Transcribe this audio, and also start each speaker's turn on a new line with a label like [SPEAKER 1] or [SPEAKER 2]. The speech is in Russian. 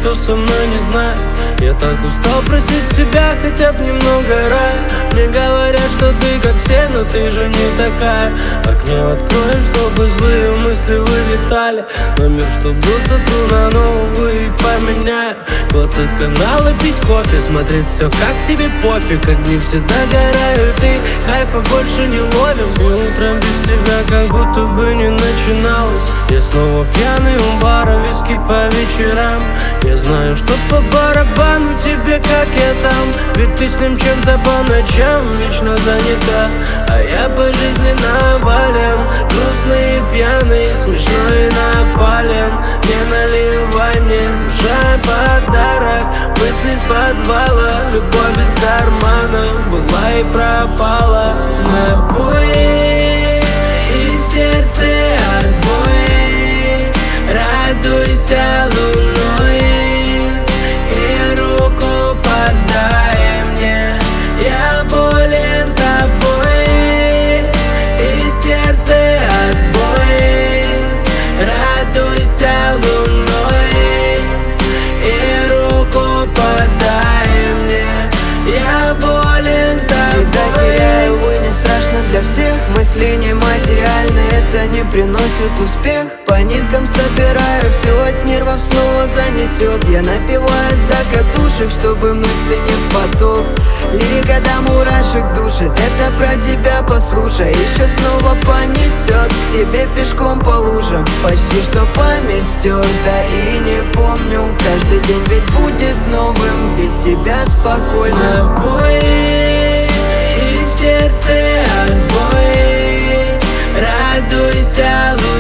[SPEAKER 1] что со мной не знают. Я так устал просить себя хотя бы немного рая. Мне говорят, что ты как все, но ты же не такая. Окно откроешь, чтобы злые мысли вылетали. Номер, что был, сотру на новый и поменяю. Клацать каналы, пить кофе, смотреть все, как тебе пофиг. Огни всегда горят, и кайфа больше не ловим. И утром без тебя как будто бы не начиналось. Я снова пьяный у бара, виски по вечерам. Я знаю, что по барабану тебе, как я там. Ведь ты с ним чем-то по ночам вечно занята. А я по жизни навален, грустный и пьяный, смешной и напален. Не наливай мне, душа подарок. Мысли с подвала, любовь из кармана была и пропала. Набои и в сердце отбои. Радуйся луной и руку подай мне. Я болен тобой и в сердце отбои. Радуйся луной и руку подай мне. Я болен тобой.
[SPEAKER 2] Тебя теряю, увы, не страшно для всех. Мысли нематериальные, это не приносит успех. По ниткам собираю, все от нервов снова занесет. Я напиваюсь до катушек, чтобы мысли не в поток. Лирика до мурашек душит, это про тебя послушай. Еще снова понесет к тебе пешком по лужам. Почти что память стерта и не помню. Каждый день ведь будет новым, без тебя спокойно.
[SPEAKER 1] Набои и в сердце отбои. Радуйся луной.